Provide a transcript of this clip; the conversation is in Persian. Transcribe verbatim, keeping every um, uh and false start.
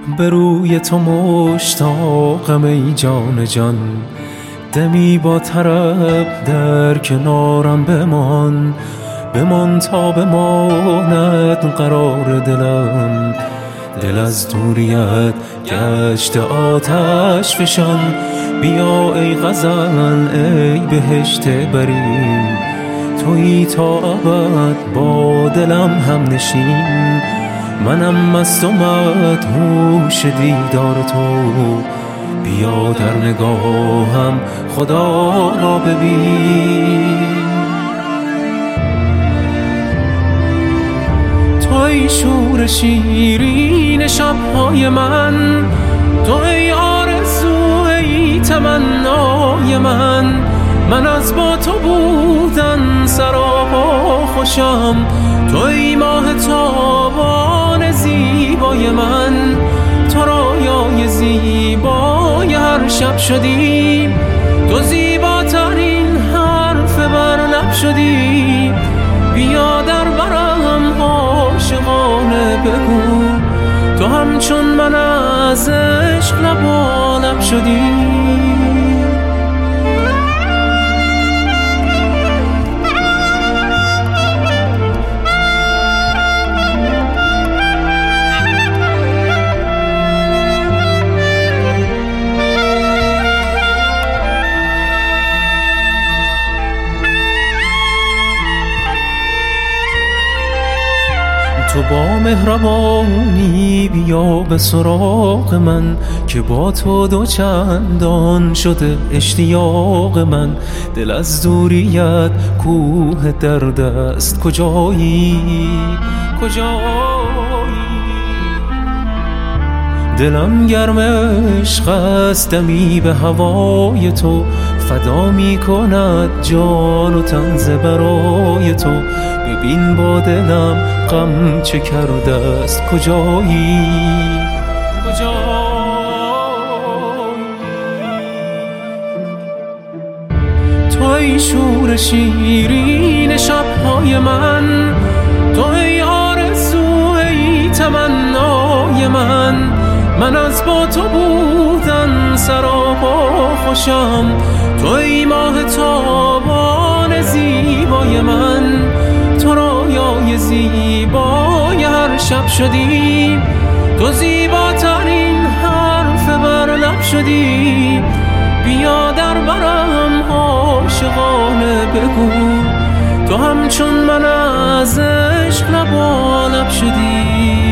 به روی تو مشتاقم ای جان جان، دمی با طرب در کنارم بمان، بمان تا بماند قرار دلم. دل از دوریت گشت آتش فشان، بیا ای غزل ای بهشت برین، تویی تا ابد با دلم هم نشین. منم مست و مدهوش دیدار تو، بیا در نگاهم خدا را ببین. توی شور شیرین شب‌های من، توی آرزو ای تمنای من. من از با تو بودن سراپا خوشم، توی ماه تابان زیبای من. تو رویای زیبای هر شب شدی، تو زیباترین حرف بر لب شدی. بیا در برم عاشقانه بگو، تو همچون من از عشق لبالب شدی. تو با مهربانی بیا به سراغ من، که با تو دو چندان شده اشتیاق من. دل از دوریت کوه درد است، کجایی کجایی؟ دلم گرم عشق است، دمی به هوای تو فدا می کند جان و تن ز برای تو. ببین با دلم غم چه کرده است، کجایی کجایی؟ توی شور شیرین شب‌های من، توی آرزو ای تمنای من. من از با تو بودن سراپا خوشم، توی ماه تابان زیبای من. تو رویای زیبای هر شب شدی، تو زیباترین حرف بر لب شدی. بیا در برم عاشقانه بگو، تو همچون من از عشق لبالب شدی.